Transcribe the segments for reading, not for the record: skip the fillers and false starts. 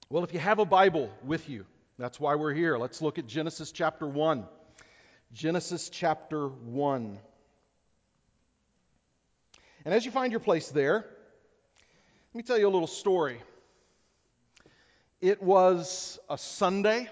Well, if you have a Bible with you, that's why we're here. Let's look at Genesis chapter 1. Genesis chapter 1. And as you find your place there, let me tell you a little story. It was a Sunday,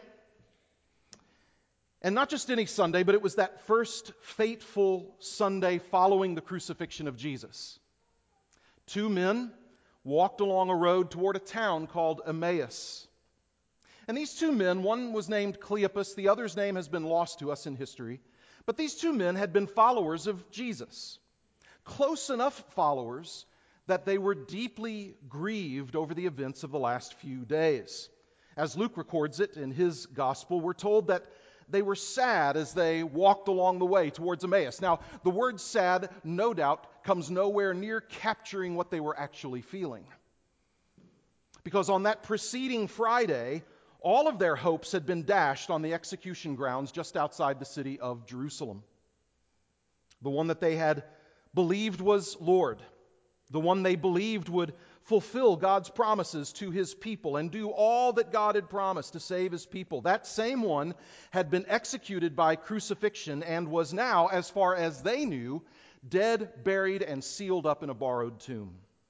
and not just any Sunday, but it was that first fateful Sunday following the crucifixion of Jesus. Two men walked along a road toward a town called Emmaus. And these two men, one was named Cleopas, the other's name has been lost to us in history, but these two men had been followers of Jesus. Close enough followers that they were deeply grieved over the events of the last few days. As Luke records it in his gospel, we're told that they were sad as they walked along the way towards Emmaus. Now, the word sad, no doubt, comes nowhere near capturing what they were actually feeling. Because on that preceding Friday, all of their hopes had been dashed on the execution grounds just outside the city of Jerusalem. The one that they had believed was Lord. The one they believed would fulfill God's promises to his people and do all that God had promised to save his people. That same one had been executed by crucifixion and was now, as far as they knew, dead, buried, and sealed up in a borrowed tomb.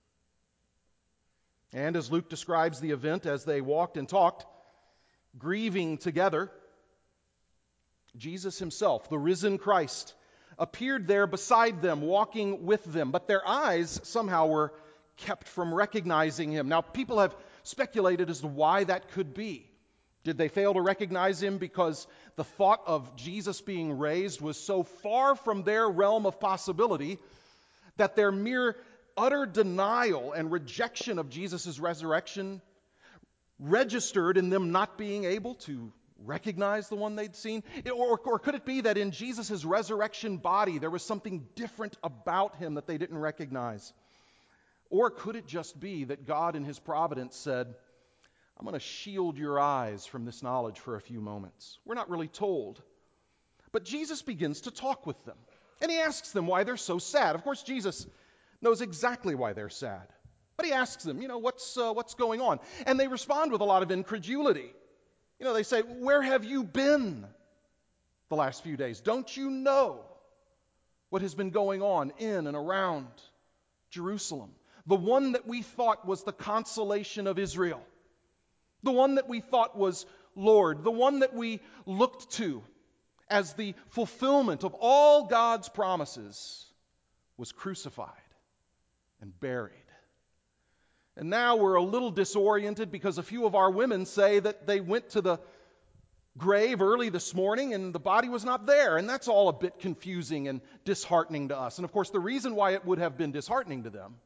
And as Luke describes the event as they walked and talked, grieving together, Jesus himself, the risen Christ, appeared there beside them, walking with them, but their eyes somehow were kept from recognizing him. Now, people have speculated as to why that could be. Did they fail to recognize him because the thought of Jesus being raised was so far from their realm of possibility that their mere utter denial and rejection of Jesus' resurrection registered in them not being able to recognize the one they'd seen? Or could it be that in Jesus' resurrection body there was something different about him that they didn't recognize? Or could it just be that God in his providence said, I'm going to shield your eyes from this knowledge for a few moments? We're not really told. But Jesus begins to talk with them. And he asks them why they're so sad. Of course, Jesus knows exactly why they're sad. But he asks them, what's going on? And they respond with a lot of incredulity. They say, where have you been the last few days? Don't you know what has been going on in and around Jerusalem? The one that we thought was the consolation of Israel. The one that we thought was Lord. The one that we looked to as the fulfillment of all God's promises was crucified and buried. And now we're a little disoriented because a few of our women say that they went to the grave early this morning and the body was not there. And that's all a bit confusing and disheartening to us. And of course, the reason why it would have been disheartening to them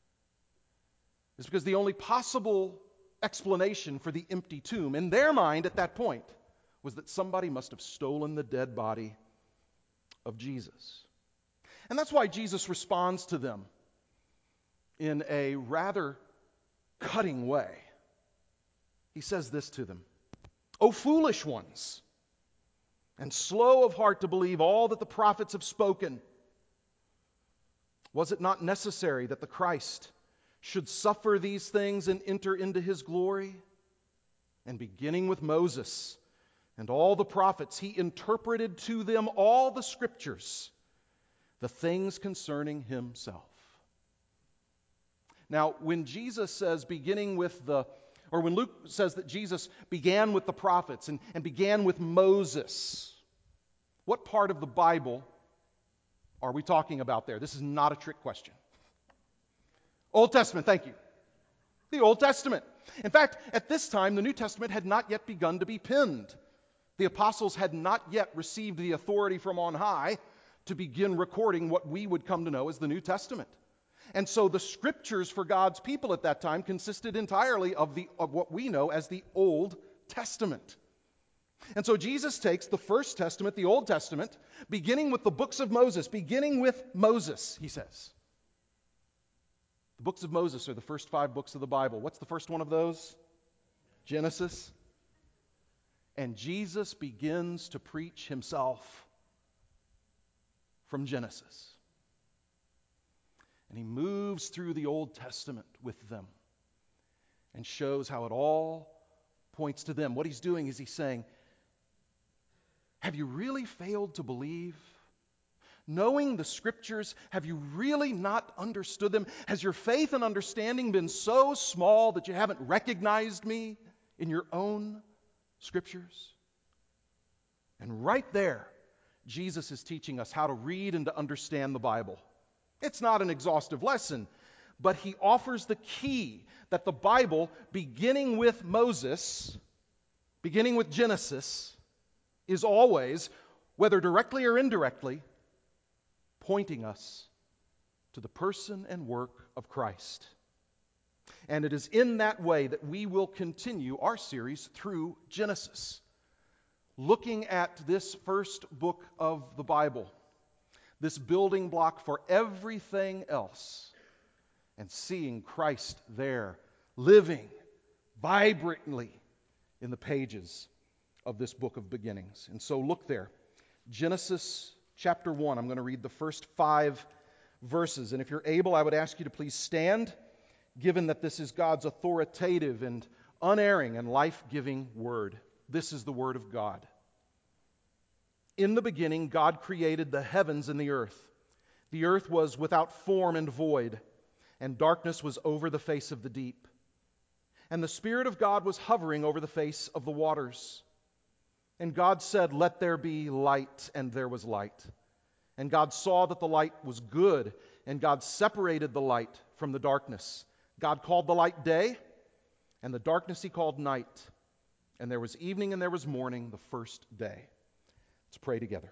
is because the only possible explanation for the empty tomb in their mind at that point was that somebody must have stolen the dead body of Jesus. And that's why Jesus responds to them in a rather cutting way. He says this to them: O foolish ones, and slow of heart to believe all that the prophets have spoken. Was it not necessary that the Christ should suffer these things and enter into his glory? And beginning with Moses and all the prophets, he interpreted to them all the scriptures, the things concerning himself. Now, when Jesus says when Luke says that Jesus began with the prophets and began with Moses, what part of the Bible are we talking about there? This is not a trick question. Old Testament, thank you. The Old Testament. In fact, at this time, the New Testament had not yet begun to be penned. The apostles had not yet received the authority from on high to begin recording what we would come to know as the New Testament. And so the scriptures for God's people at that time consisted entirely of what we know as the Old Testament. And so Jesus takes the First Testament, the Old Testament, beginning with the books of Moses, beginning with Moses, he says. The books of Moses are the first 5 books of the Bible. What's the first one of those? Genesis. And Jesus begins to preach himself from Genesis. And he moves through the Old Testament with them and shows how it all points to them. What he's doing is he's saying, have you really failed to believe? Knowing the Scriptures, have you really not understood them? Has your faith and understanding been so small that you haven't recognized me in your own Scriptures? And right there, Jesus is teaching us how to read and to understand the Bible. It's not an exhaustive lesson, but he offers the key that the Bible, beginning with Moses, beginning with Genesis, is always, whether directly or indirectly, pointing us to the person and work of Christ. And it is in that way that we will continue our series through Genesis, looking at this first book of the Bible, this building block for everything else, and seeing Christ there, living vibrantly in the pages of this book of beginnings. And so look there, Genesis chapter 1. I'm going to read the first 5 verses. And if you're able, I would ask you to please stand, given that this is God's authoritative and unerring and life-giving word. This is the word of God. In the beginning, God created the heavens and the earth. The earth was without form and void, and darkness was over the face of the deep. And the Spirit of God was hovering over the face of the waters. And God said, "Let there be light," and there was light. And God saw that the light was good, and God separated the light from the darkness. God called the light day, and the darkness he called night. And there was evening and there was morning, the first day. Let's pray together.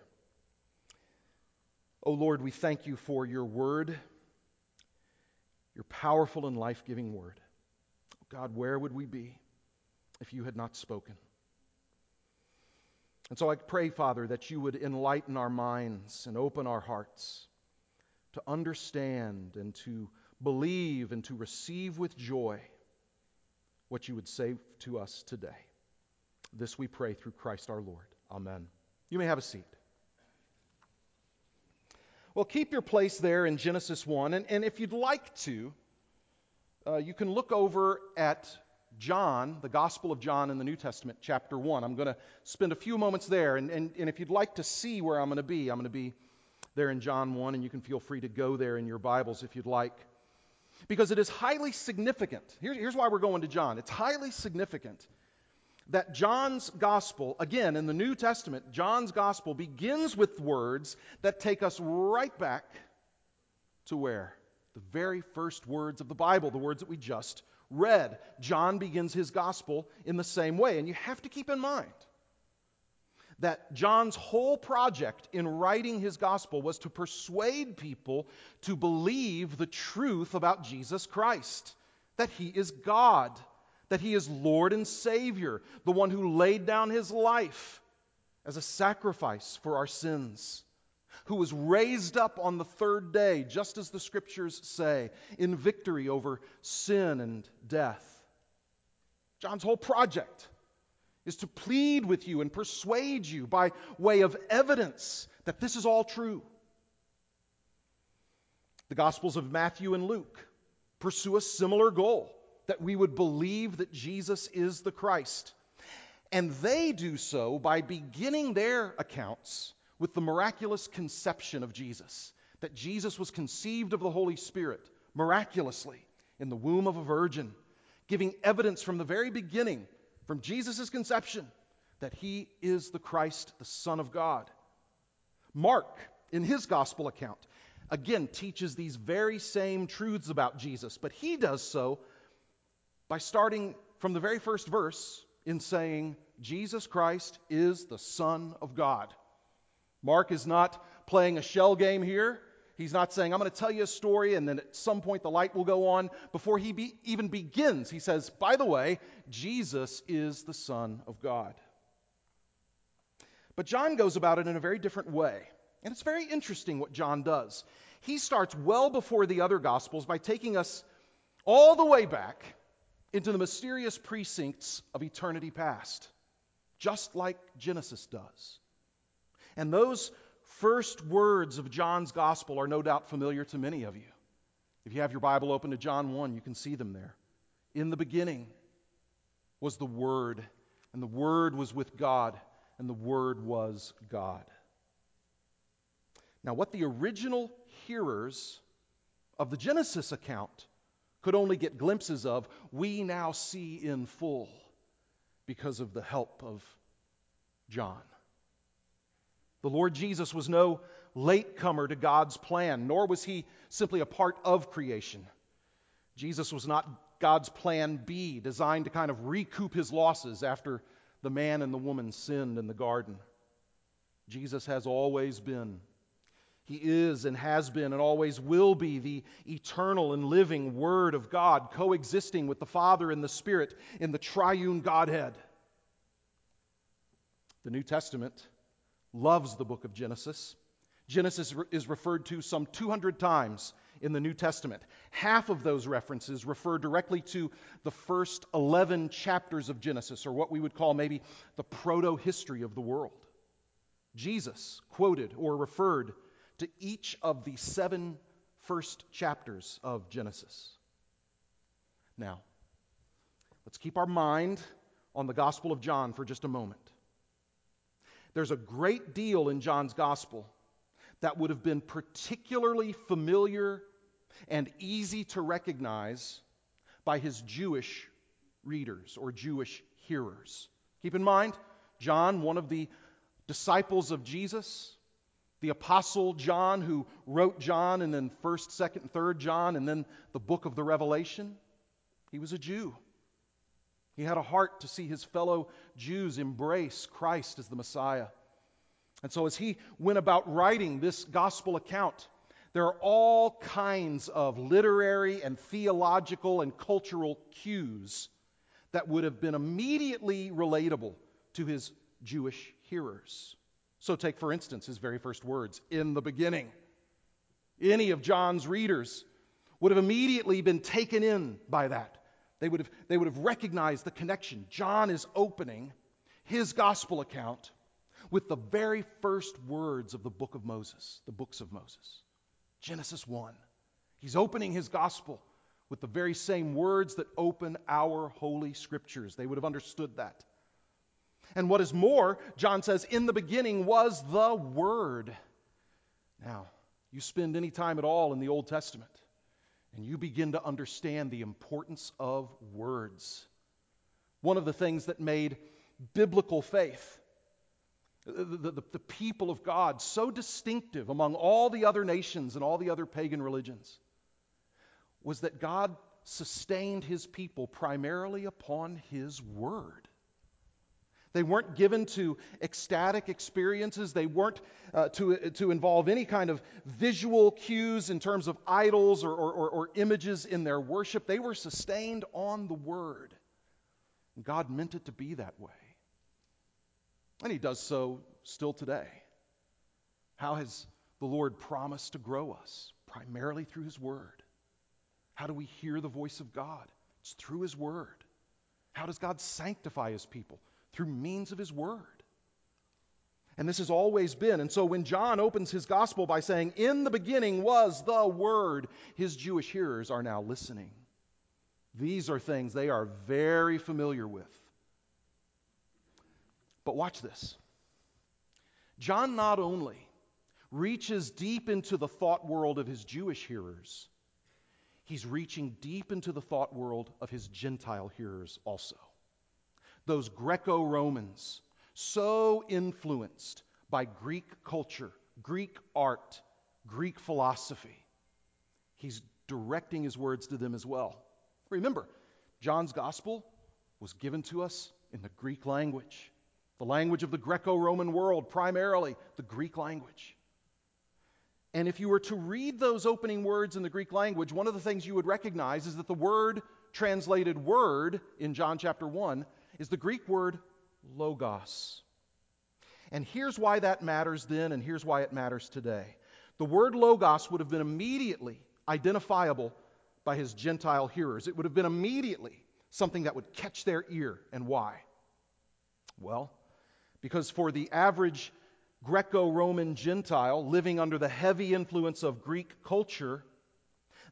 Oh Lord, we thank you for your word, your powerful and life-giving word. God, where would we be if you had not spoken? And so I pray, Father, that you would enlighten our minds and open our hearts to understand and to believe and to receive with joy what you would say to us today. This we pray through Christ our Lord. Amen. You may have a seat. Well, keep your place there in Genesis 1, and if you'd like to, you can look over at John, the Gospel of John in the New Testament, chapter 1. I'm going to spend a few moments there, and if you'd like to see where I'm going to be there in John 1, and you can feel free to go there in your Bibles if you'd like. Because it is highly significant. Here's why we're going to John. It's highly significant that John's Gospel, again in the New Testament, John's Gospel begins with words that take us right back to where? The very first words of the Bible, the words that we just read. John begins his Gospel in the same way. And you have to keep in mind that John's whole project in writing his Gospel was to persuade people to believe the truth about Jesus Christ, that he is God, that he is Lord and Savior, the one who laid down his life as a sacrifice for our sins, who was raised up on the third day, just as the Scriptures say, in victory over sin and death. John's whole project is to plead with you and persuade you by way of evidence that this is all true. The Gospels of Matthew and Luke pursue a similar goal, that we would believe that Jesus is the Christ. And they do so by beginning their accounts with the miraculous conception of Jesus, that Jesus was conceived of the Holy Spirit miraculously in the womb of a virgin, giving evidence from the very beginning, from Jesus' conception, that he is the Christ, the Son of God. Mark, in his gospel account, again teaches these very same truths about Jesus, but he does so by starting from the very first verse in saying, Jesus Christ is the Son of God. Mark is not playing a shell game here. He's not saying, I'm going to tell you a story and then at some point the light will go on. Before he even begins, he says, by the way, Jesus is the Son of God. But John goes about it in a very different way. And it's very interesting what John does. He starts well before the other Gospels by taking us all the way back into the mysterious precincts of eternity past, just like Genesis does. And those first words of John's Gospel are no doubt familiar to many of you. If you have your Bible open to John 1, you can see them there. In the beginning was the Word, and the Word was with God, and the Word was God. Now, what the original hearers of the Genesis account could only get glimpses of, we now see in full because of the help of John. The Lord Jesus was no latecomer to God's plan, nor was he simply a part of creation. Jesus was not God's plan B, designed to kind of recoup his losses after the man and the woman sinned in the garden. Jesus has always been, he is and has been and always will be the eternal and living Word of God, coexisting with the Father and the Spirit in the triune Godhead. The New Testament loves the book of Genesis. Genesis is referred to some 200 times in the New Testament. Half of those references refer directly to the first 11 chapters of Genesis, or what we would call maybe the proto-history of the world. Jesus quoted or referred to each of the 7 first chapters of Genesis. Now, let's keep our mind on the Gospel of John for just a moment. There's a great deal in John's Gospel that would have been particularly familiar and easy to recognize by his Jewish readers or Jewish hearers. Keep in mind, John, one of the disciples of Jesus, the Apostle John, who wrote John and then 1st, 2nd, and 3rd John, and then the book of the Revelation, he was a Jew. He had a heart to see his fellow Jews embrace Christ as the Messiah. And so as he went about writing this gospel account, there are all kinds of literary and theological and cultural cues that would have been immediately relatable to his Jewish hearers. So take, for instance, his very first words, "In the beginning." Any of John's readers would have immediately been taken in by that. They would have recognized the connection. John is opening his gospel account with the very first words of the book of Moses, the books of Moses. Genesis 1. He's opening his gospel with the very same words that open our holy scriptures. They would have understood that. And what is more, John says, "In the beginning was the Word." Now, you spend any time at all in the Old Testament, and you begin to understand the importance of words. One of the things that made biblical faith, the people of God, so distinctive among all the other nations and all the other pagan religions, was that God sustained his people primarily upon his word. They weren't given to ecstatic experiences. They weren't to involve any kind of visual cues in terms of idols or images in their worship. They were sustained on the Word. And God meant it to be that way. And he does so still today. How has the Lord promised to grow us? Primarily through his Word. How do we hear the voice of God? It's through his Word. How does God sanctify his people? Through means of his word. And this has always been. And so when John opens his gospel by saying, "In the beginning was the Word," his Jewish hearers are now listening. These are things they are very familiar with. But watch this. John not only reaches deep into the thought world of his Jewish hearers, he's reaching deep into the thought world of his Gentile hearers also. Those Greco-Romans, so influenced by Greek culture, Greek art, Greek philosophy. He's directing his words to them as well. Remember, John's gospel was given to us in the Greek language, the language of the Greco-Roman world, primarily the Greek language. And if you were to read those opening words in the Greek language, one of the things you would recognize is that the word translated word in John chapter 1 is the Greek word logos. And here's why that matters then, and here's why it matters today. The word logos would have been immediately identifiable by his Gentile hearers. It would have been immediately something that would catch their ear. And why? Well, because for the average Greco-Roman Gentile living under the heavy influence of Greek culture,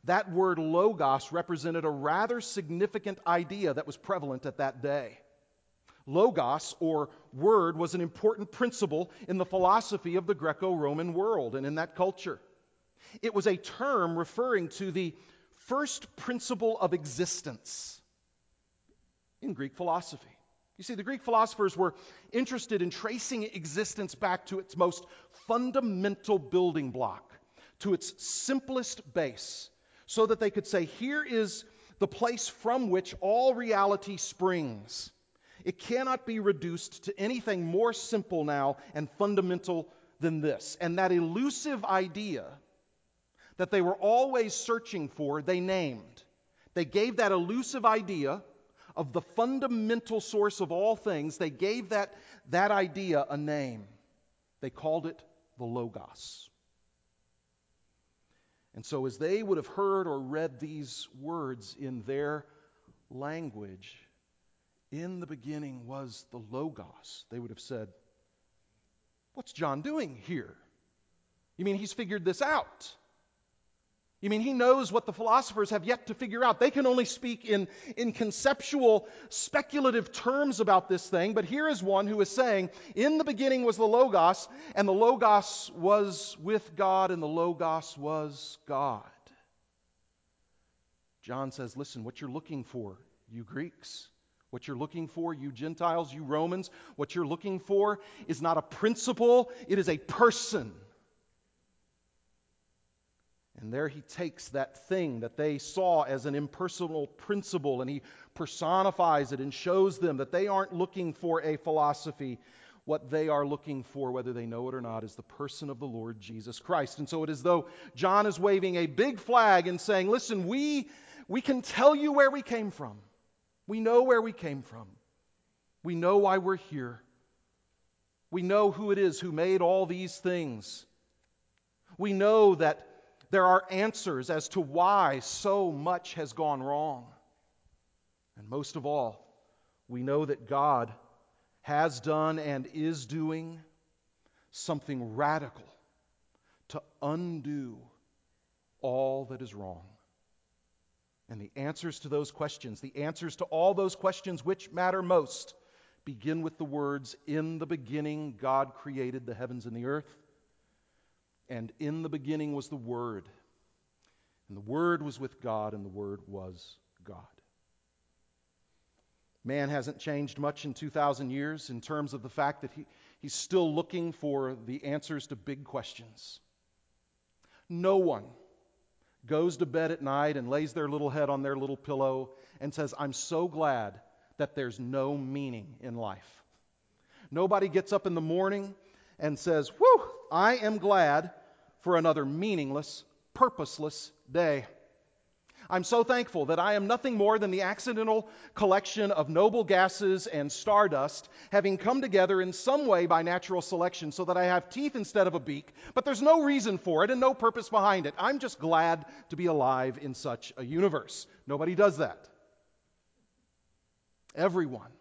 That word logos represented a rather significant idea that was prevalent at that day. Logos, or word, was an important principle in the philosophy of the Greco-Roman world and in that culture. It was a term referring to the first principle of existence in Greek philosophy. You see, the Greek philosophers were interested in tracing existence back to its most fundamental building block, to its simplest base, so that they could say, here is the place from which all reality springs. It cannot be reduced to anything more simple now and fundamental than this. And that elusive idea that they were always searching for, they named. They gave that elusive idea of the fundamental source of all things, they gave that idea a name. They called it the Logos. And so as they would have heard or read these words in their language, in the beginning was the Logos, they would have said, what's John doing here? You mean he's figured this out? You mean he knows what the philosophers have yet to figure out? They can only speak in conceptual, speculative terms about this thing, but here is one who is saying, in the beginning was the Logos, and the Logos was with God, and the Logos was God. John says, listen, what you're looking for, you Greeks, what you're looking for, you Gentiles, you Romans, what you're looking for is not a principle, it is a person. And there he takes that thing that they saw as an impersonal principle and he personifies it and shows them that they aren't looking for a philosophy. What they are looking for, whether they know it or not, is the person of the Lord Jesus Christ. And so it is as though John is waving a big flag and saying, listen, we can tell you where we came from. We know where we came from. We know why we're here. We know who it is who made all these things. We know that there are answers as to why so much has gone wrong. And most of all, we know that God has done and is doing something radical to undo all that is wrong. And the answers to those questions, the answers to all those questions which matter most, begin with the words, in the beginning God created the heavens and the earth. And in the beginning was the Word. And the Word was with God, and the Word was God. Man hasn't changed much in 2,000 years in terms of the fact that he's still looking for the answers to big questions. No one goes to bed at night and lays their little head on their little pillow and says, I'm so glad that there's no meaning in life. Nobody gets up in the morning and says, whew, I am glad for another meaningless, purposeless day. I'm so thankful that I am nothing more than the accidental collection of noble gases and stardust having come together in some way by natural selection so that I have teeth instead of a beak, but there's no reason for it and no purpose behind it. I'm just glad to be alive in such a universe. Nobody does that. Everyone,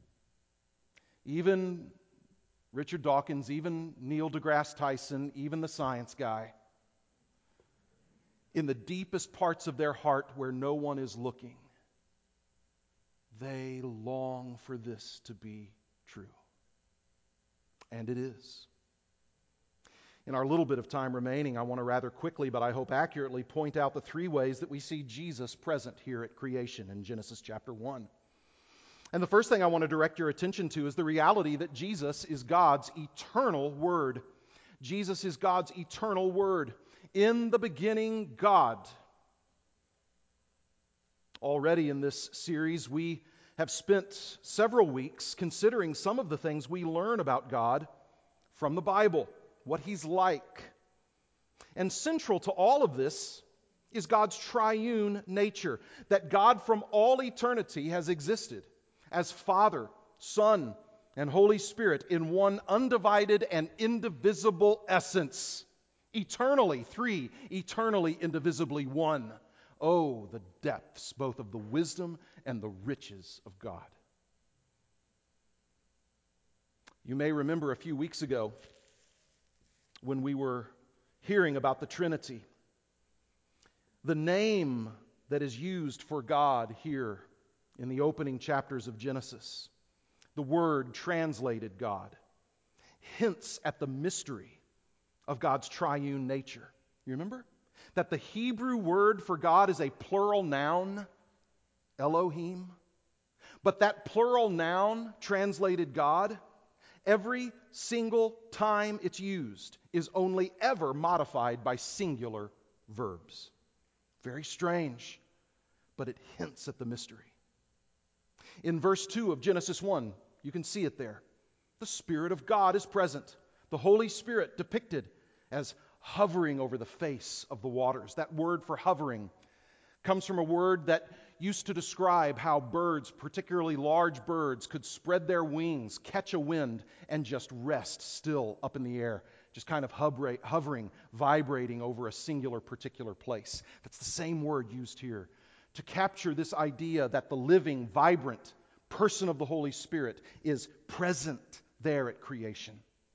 even Richard Dawkins, even Neil deGrasse Tyson, even the science guy, in the deepest parts of their heart where no one is looking, they long for this to be true. And it is. In our little bit of time remaining, I want to rather quickly, but I hope accurately, point out the three ways that we see Jesus present here at creation in Genesis chapter 1. And the first thing I want to direct your attention to is the reality that Jesus is God's eternal Word. Jesus is God's eternal Word. In the beginning, God. Already in this series, we have spent several weeks considering some of the things we learn about God from the Bible, what He's like. And central to all of this is God's triune nature, that God from all eternity has existed as Father, Son, and Holy Spirit in one undivided and indivisible essence. Eternally three, eternally indivisibly one. Oh, the depths both of the wisdom and the riches of God. You may remember a few weeks ago when we were hearing about the Trinity. The name that is used for God here in the opening chapters of Genesis, the word translated God, hints at the mystery of God's triune nature. You remember? That the Hebrew word for God is a plural noun, Elohim. But that plural noun, translated God, every single time it's used is only ever modified by singular verbs. Very strange, but it hints at the mystery. In verse 2 of Genesis 1, you can see it there. The Spirit of God is present. The Holy Spirit depicted as hovering over the face of the waters. That word for hovering comes from a word that used to describe how birds, particularly large birds, could spread their wings, catch a wind, and just rest still up in the air, just kind of hovering, vibrating over a singular particular place. That's the same word used here to capture this idea that the living, vibrant person of the Holy Spirit is present there at creation.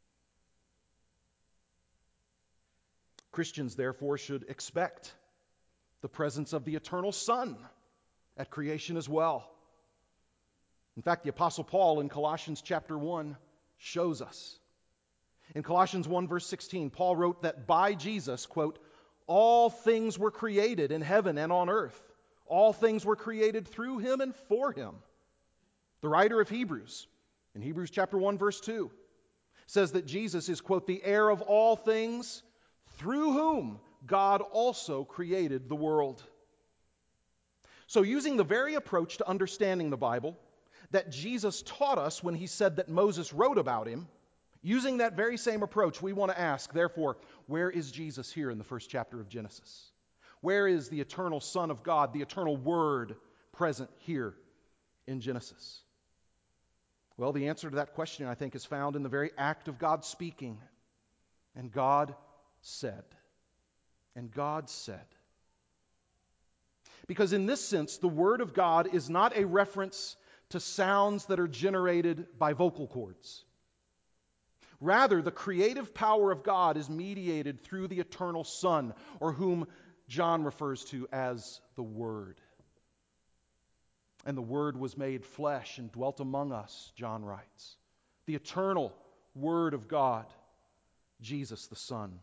Christians, therefore, should expect the presence of the eternal Son at creation as well. In fact, the Apostle Paul in Colossians chapter 1 shows us. In Colossians 1 verse 16, Paul wrote that by Jesus, quote, all things were created in heaven and on earth. All things were created through him and for him. The writer of Hebrews, in Hebrews chapter 1 verse 2, says that Jesus is, quote, the heir of all things, through whom God also created the world. So using the very approach to understanding the Bible that Jesus taught us when he said that Moses wrote about him, using that very same approach, we want to ask, therefore, where is Jesus here in the first chapter of Genesis? Where is the eternal Son of God, the eternal Word, present here in Genesis? Well, the answer to that question, I think, is found in the very act of God speaking. And God said. And God said. Because in this sense, the Word of God is not a reference to sounds that are generated by vocal cords. Rather, the creative power of God is mediated through the eternal Son, or whom John refers to as the Word. And the Word was made flesh and dwelt among us, John writes. The eternal Word of God, Jesus the Son.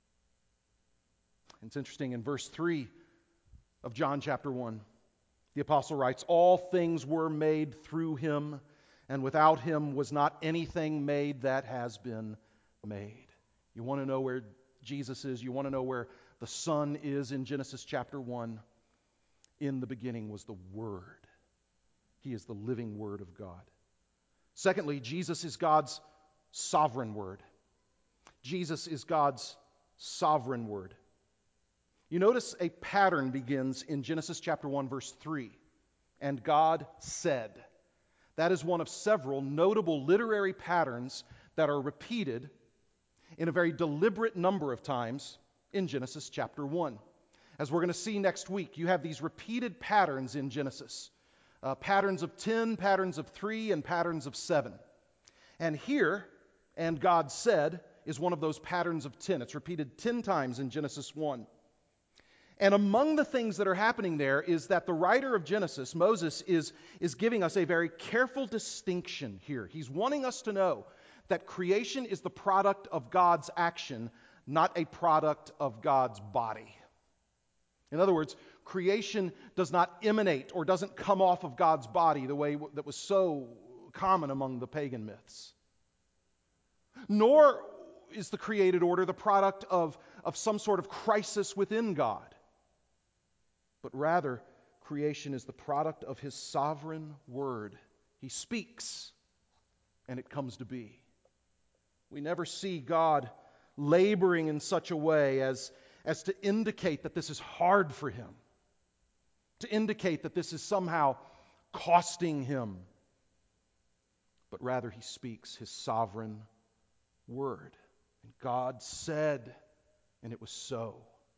It's interesting, in verse 3 of John chapter 1, the apostle writes, all things were made through him, and without him was not anything made that has been made. You want to know where Jesus is? You want to know where the Son is in Genesis chapter 1? In the beginning was the Word. He is the living Word of God. Secondly, Jesus is God's sovereign Word. Jesus is God's sovereign Word. You notice a pattern begins in Genesis chapter 1, verse 3. And God said. That is one of several notable literary patterns that are repeated in a very deliberate number of times in Genesis chapter 1. As we're going to see next week, you have these repeated patterns in Genesis. Patterns of 10, patterns of 3, and patterns of 7. And here, and God said, is one of those patterns of 10. It's repeated 10 times in Genesis 1. And among the things that are happening there is that the writer of Genesis, Moses, is giving us a very careful distinction here. He's wanting us to know that creation is the product of God's action, not a product of God's body. In other words, creation does not emanate or doesn't come off of God's body the way that was so common among the pagan myths. Nor is the created order the product of some sort of crisis within God. But rather, creation is the product of His sovereign word. He speaks, and it comes to be. We never see God laboring in such a way as to indicate that this is hard for Him, to indicate that this is somehow costing Him. But rather, He speaks His sovereign word. And God said, and it was so.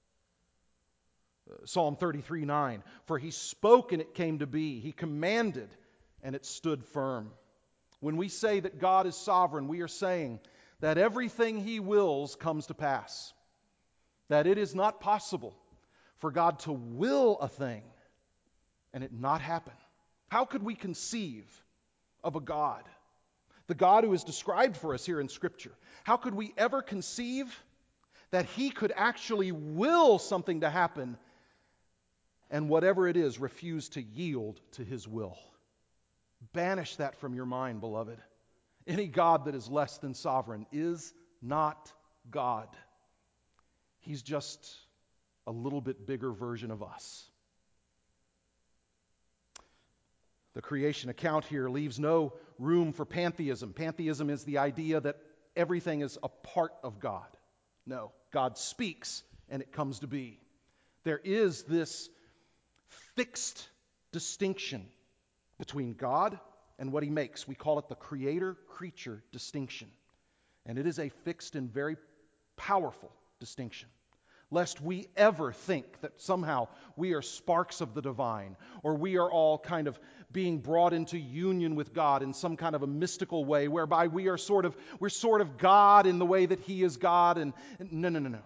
Psalm 33:9, for He spoke and it came to be. He commanded and it stood firm. When we say that God is sovereign, we are saying that everything He wills comes to pass. That it is not possible For God to will a thing and it not happen. How could we conceive of a God, the God who is described for us here in Scripture? How could we ever conceive that He could actually will something to happen and whatever it is, refuse to yield to His will? Banish that from your mind, beloved. Any God that is less than sovereign is not God. He's just a little bit bigger version of us. The creation account here leaves no room for pantheism. Pantheism is the idea that everything is a part of God. No, God speaks and it comes to be. There is this fixed distinction between God and what He makes. We call it the creator-creature distinction. And it is a fixed and very powerful distinction. Lest we ever think that somehow we are sparks of the divine, or we are all kind of being brought into union with God in some kind of a mystical way, whereby we're sort of God in the way that He is God. And no.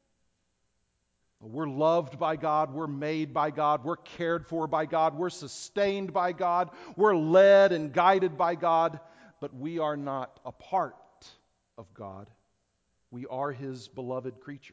We're loved by God, we're made by God, we're cared for by God, we're sustained by God, we're led and guided by God, but we are not a part of God. We are His beloved creatures.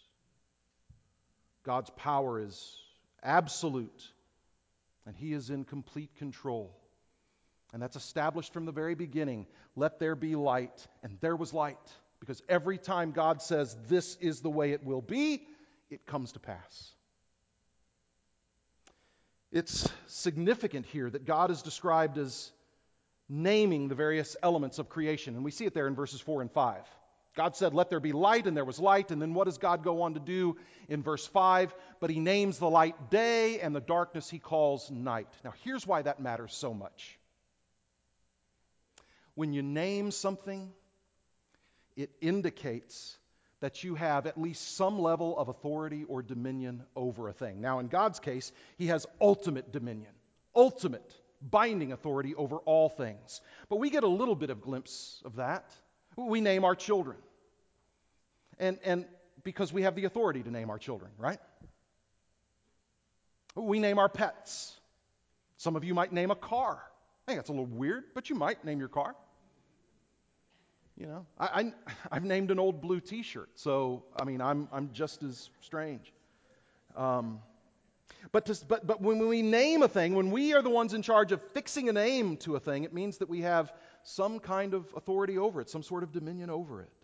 God's power is absolute, and He is in complete control. And that's established from the very beginning. Let there be light, and there was light. Because every time God says, this is the way it will be, it comes to pass. It's significant here that God is described as naming the various elements of creation. And we see it there in verses 4 and 5. God said, let there be light, and there was light. And then what does God go on to do in verse 5? But He names the light day, and the darkness He calls night. Now, here's why that matters so much. When you name something, it indicates that you have at least some level of authority or dominion over a thing. Now, in God's case, He has ultimate dominion, ultimate binding authority over all things. But we get a little bit of glimpse of that. We name our children. And because we have the authority to name our children, right? We name our pets. Some of you might name a car. I think that's a little weird, but you might name your car. You know, I've named an old blue T-shirt, so I mean I'm just as strange. But when we name a thing, when we are the ones in charge of fixing a name to a thing, it means that we have some kind of authority over it, some sort of dominion over it.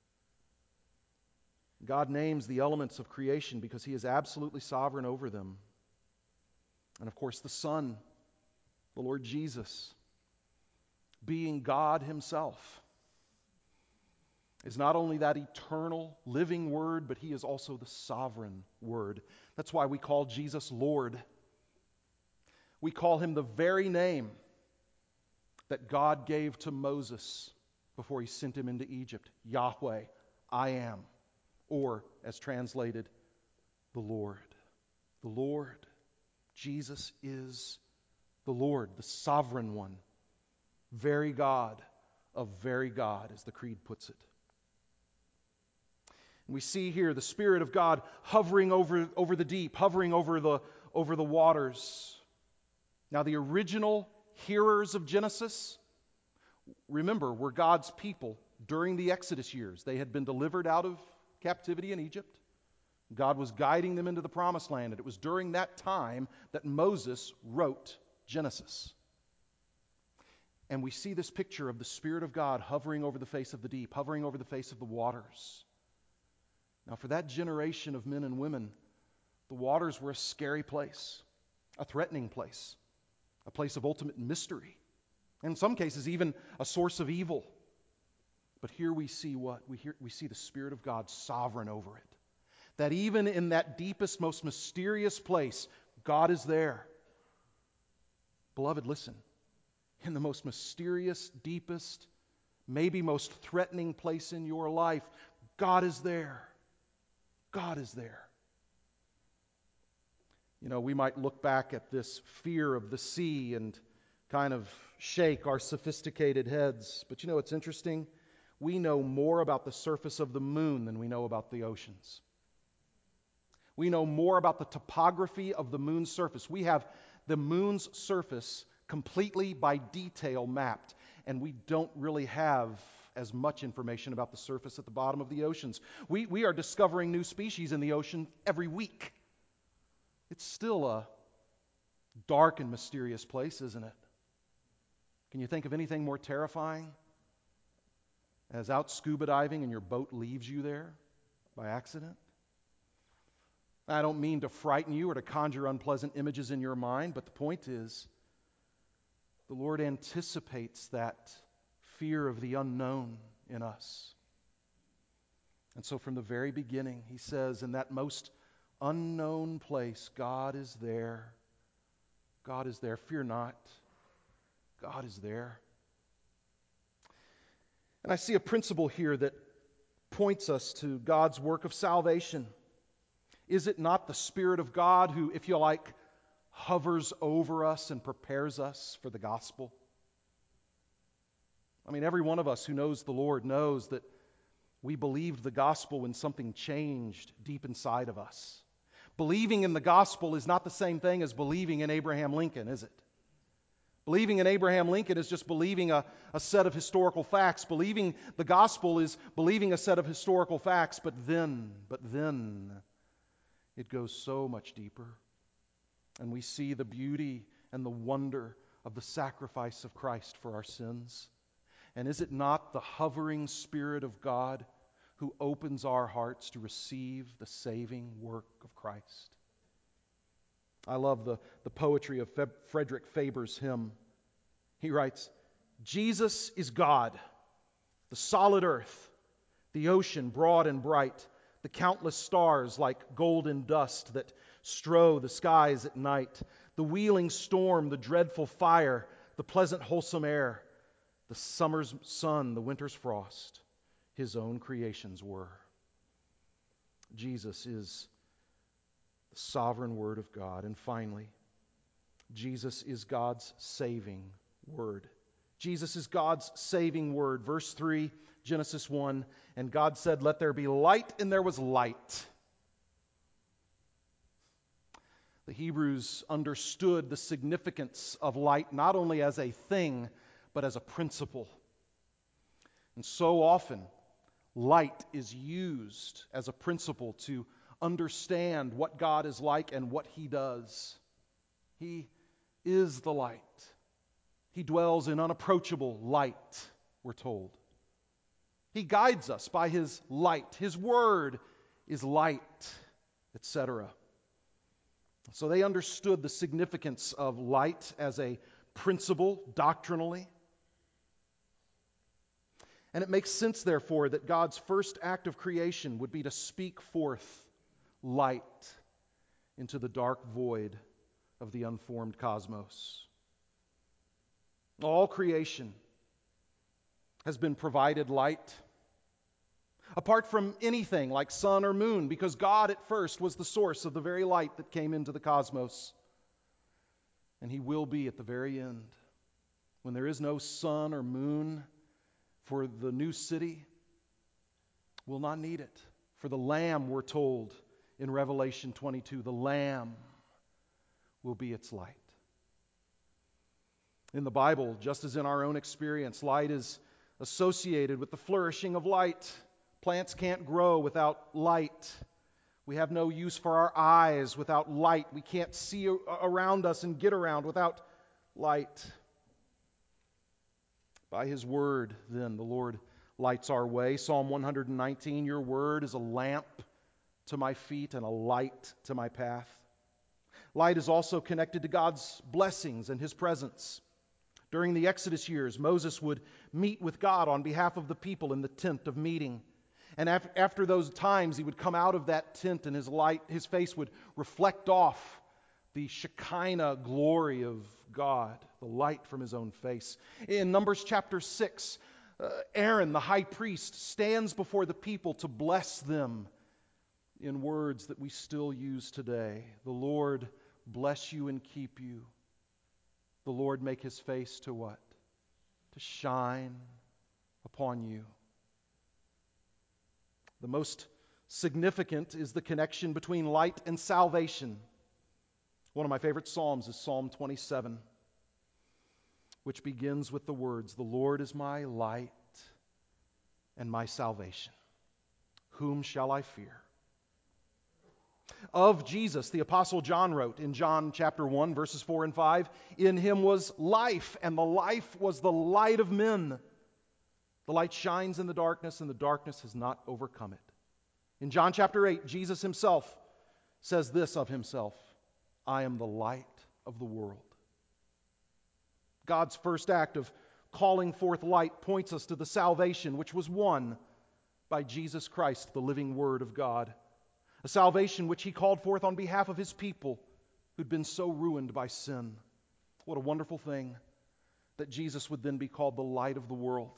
God names the elements of creation because He is absolutely sovereign over them. And of course, the Son, the Lord Jesus, being God Himself, is not only that eternal, living Word, but He is also the sovereign Word. That's why we call Jesus Lord. We call Him the very name that God gave to Moses before He sent him into Egypt. Yahweh, I am. Or, as translated, the Lord. The Lord. Jesus is the Lord, the sovereign one. Very God of very God, as the Creed puts it. And we see here the Spirit of God hovering over the deep, hovering over the waters. Now, the original hearers of Genesis, remember, were God's people during the Exodus years. They had been delivered out of captivity in Egypt. God was guiding them into the Promised Land, and it was during that time that Moses wrote Genesis. And we see this picture of the Spirit of God hovering over the face of the deep, hovering over the face of the waters. Now, for that generation of men and women, the waters were a scary place, a threatening place, a place of ultimate mystery, and in some cases even a source of evil. But here we see what? We see the Spirit of God sovereign over it. That even in that deepest, most mysterious place, God is there. Beloved, listen. In the most mysterious, deepest, maybe most threatening place in your life, God is there. God is there. You know, we might look back at this fear of the sea and kind of shake our sophisticated heads. But you know, it's interesting. We know more about the surface of the moon than we know about the oceans. We know more about the topography of the moon's surface. We have the moon's surface completely by detail mapped, and we don't really have as much information about the surface at the bottom of the oceans. We are discovering new species in the ocean every week. It's still a dark and mysterious place, isn't it? Can you think of anything more terrifying? As out scuba diving and your boat leaves you there by accident? I don't mean to frighten you or to conjure unpleasant images in your mind, but the point is, the Lord anticipates that fear of the unknown in us. And so from the very beginning, He says, in that most unknown place, God is there. God is there. Fear not. God is there. And I see a principle here that points us to God's work of salvation. Is it not the Spirit of God who, if you like, hovers over us and prepares us for the gospel? I mean, every one of us who knows the Lord knows that we believed the gospel when something changed deep inside of us. Believing in the gospel is not the same thing as believing in Abraham Lincoln, is it? Believing in Abraham Lincoln is just believing a set of historical facts. Believing the gospel is believing a set of historical facts, but then it goes so much deeper. And we see the beauty and the wonder of the sacrifice of Christ for our sins. And is it not the hovering Spirit of God who opens our hearts to receive the saving work of Christ? I love the poetry of Frederick Faber's hymn. He writes, Jesus is God, the solid earth, the ocean broad and bright, the countless stars like golden dust that strew the skies at night, the wheeling storm, the dreadful fire, the pleasant wholesome air, the summer's sun, the winter's frost, His own creations were. Jesus is the sovereign Word of God. And finally, Jesus is God's saving Word. Jesus is God's saving Word. Verse 3, Genesis 1, and God said, "Let there be light," and there was light. The Hebrews understood the significance of light not only as a thing, but as a principle. And so often, light is used as a principle to understand what God is like and what He does. He is the light. He dwells in unapproachable light, we're told. He guides us by His light. His Word is light, etc. So they understood the significance of light as a principle doctrinally. And it makes sense, therefore, that God's first act of creation would be to speak forth light into the dark void of the unformed cosmos. All creation has been provided light, apart from anything like sun or moon, because God at first was the source of the very light that came into the cosmos. And He will be at the very end. When there is no sun or moon for the new city, we'll not need it. For the Lamb, we're told in Revelation 22, the Lamb will be its light. In the Bible, just as in our own experience, light is associated with the flourishing of light. Plants can't grow without light. We have no use for our eyes without light. We can't see around us and get around without light. By His Word, then, the Lord lights our way. Psalm 119, your Word is a lamp to my feet and a light to my path. Light is also connected to God's blessings and His presence. During the Exodus years, Moses would meet with God on behalf of the people in the tent of meeting. And after those times, he would come out of that tent and his face would reflect off the Shekinah glory of God, the light from His own face. In Numbers chapter 6, Aaron, the high priest, stands before the people to bless them in words that we still use today. The Lord bless you and keep you. The Lord make His face to what? To shine upon you. The most Significant is the connection between light and salvation. One of my favorite psalms is Psalm 27, which begins with the words, "The Lord is my light and my salvation. Whom shall I fear?" Of Jesus, the Apostle John wrote in John chapter 1, verses 4 and 5, "In him was life, and the life was the light of men. The light shines in the darkness, and the darkness has not overcome it." In John chapter 8, Jesus himself says this of himself, "I am the light of the world." God's first act of calling forth light points us to the salvation which was won by Jesus Christ, the living Word of God. A salvation which he called forth on behalf of his people who'd been so ruined by sin. What a wonderful thing that Jesus would then be called the light of the world.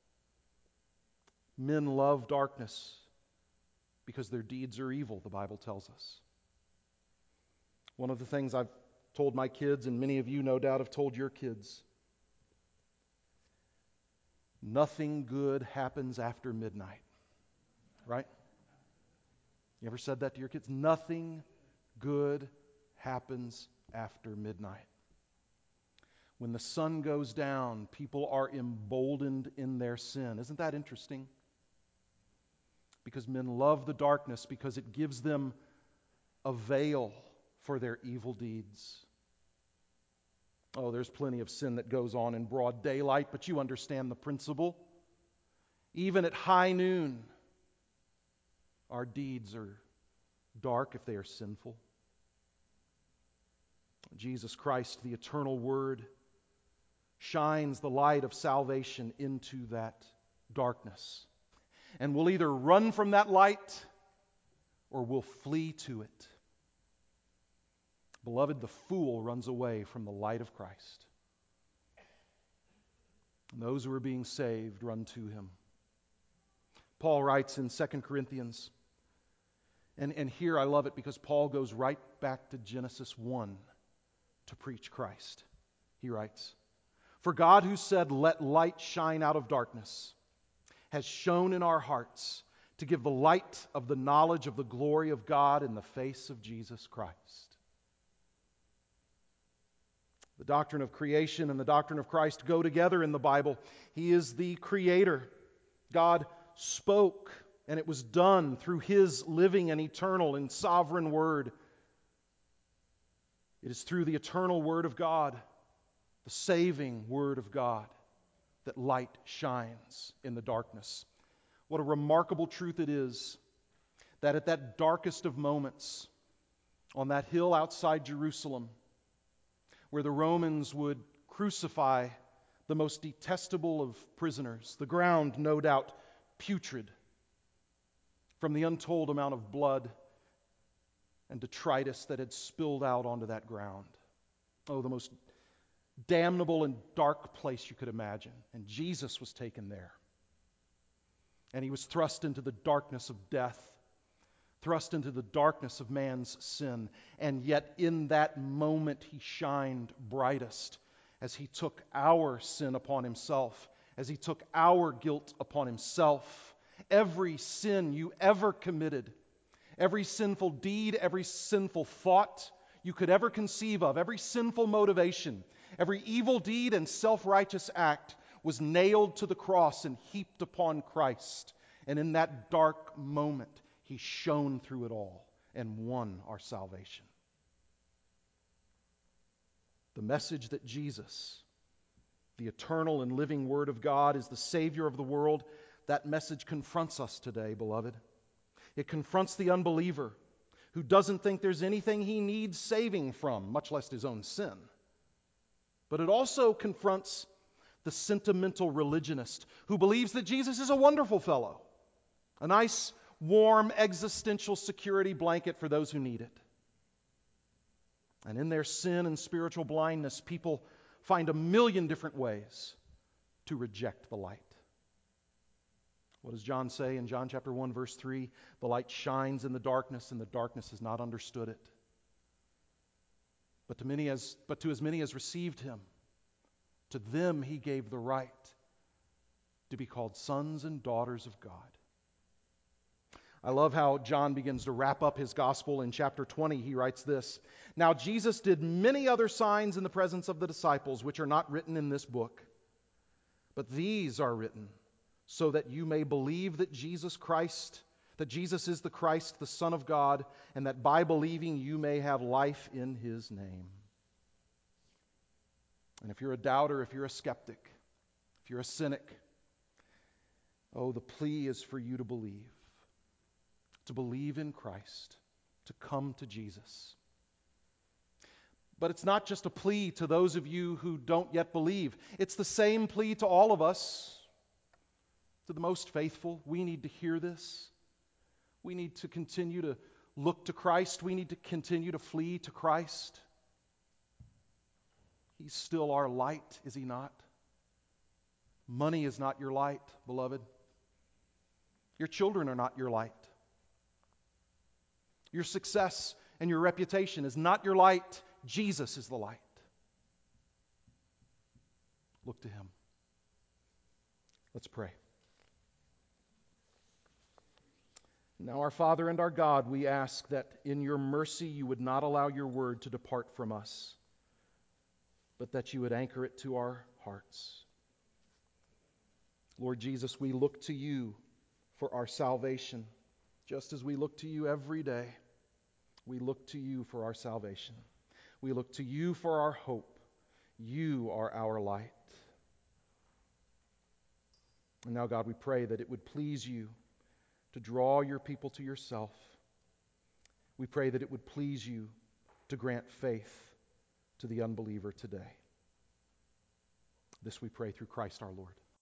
Men love darkness because their deeds are evil, the Bible tells us. One of the things I've told my kids, and many of you no doubt have told your kids, nothing good happens after midnight. Right? You ever said that to your kids? Nothing good happens after midnight. When the sun goes down, people are emboldened in their sin. Isn't that interesting? Because men love the darkness because it gives them a veil for their evil deeds. Oh, there's plenty of sin that goes on in broad daylight, but you understand the principle. Even at high noon, our deeds are dark if they are sinful. Jesus Christ, the eternal Word, shines the light of salvation into that darkness. And we'll either run from that light or we'll flee to it. Beloved, the fool runs away from the light of Christ. And those who are being saved run to him. Paul writes in 2 Corinthians, and here I love it because Paul goes right back to Genesis 1 to preach Christ. He writes, "For God who said, 'Let light shine out of darkness,' has shone in our hearts to give the light of the knowledge of the glory of God in the face of Jesus Christ." The doctrine of creation and the doctrine of Christ go together in the Bible. He is the Creator. God spoke, and it was done through His living and eternal and sovereign Word. It is through the eternal Word of God, the saving Word of God, that light shines in the darkness. What a remarkable truth it is that at that darkest of moments, on that hill outside Jerusalem, where the Romans would crucify the most detestable of prisoners, the ground no doubt putrid from the untold amount of blood and detritus that had spilled out onto that ground. Oh, the most damnable and dark place you could imagine. And Jesus was taken there. And he was thrust into the darkness of death, thrust into the darkness of man's sin. And yet in that moment he shined brightest as he took our sin upon himself, as he took our guilt upon himself. Every sin you ever committed, every sinful deed, every sinful thought you could ever conceive of, every sinful motivation, every evil deed and self-righteous act was nailed to the cross and heaped upon Christ. And in that dark moment, he shone through it all and won our salvation. The message that Jesus, the eternal and living Word of God, is the Savior of the world, that message confronts us today, beloved. It confronts the unbeliever who doesn't think there's anything he needs saving from, much less his own sin. But it also confronts the sentimental religionist who believes that Jesus is a wonderful fellow, a nice, warm, existential security blanket for those who need it. And in their sin and spiritual blindness, people find a million different ways to reject the light. What does John say in John chapter 1, verse 3? The light shines in the darkness, and the darkness has not understood it. But to as many as received him, to them he gave the right to be called sons and daughters of God. I love how John begins to wrap up his gospel in chapter 20. He writes this: "Now Jesus did many other signs in the presence of the disciples, which are not written in this book. But these are written so that you may believe that Jesus is the Christ, the Son of God, and that by believing you may have life in His name." And if you're a doubter, if you're a skeptic, if you're a cynic, oh, the plea is for you to believe in Christ, to come to Jesus. But it's not just a plea to those of you who don't yet believe. It's the same plea to all of us, to the most faithful. We need to hear this. We need to continue to look to Christ. We need to continue to flee to Christ. He's still our light, is He not? Money is not your light, beloved. Your children are not your light. Your success and your reputation is not your light. Jesus is the light. Look to Him. Let's pray. Now, our Father and our God, we ask that in your mercy you would not allow your word to depart from us, but that you would anchor it to our hearts. Lord Jesus, we look to you for our salvation, just as we look to you every day. We look to you for our salvation. We look to you for our hope. You are our light. And now, God, we pray that it would please you to draw your people to yourself. We pray that it would please you to grant faith to the unbeliever today. This we pray through Christ our Lord.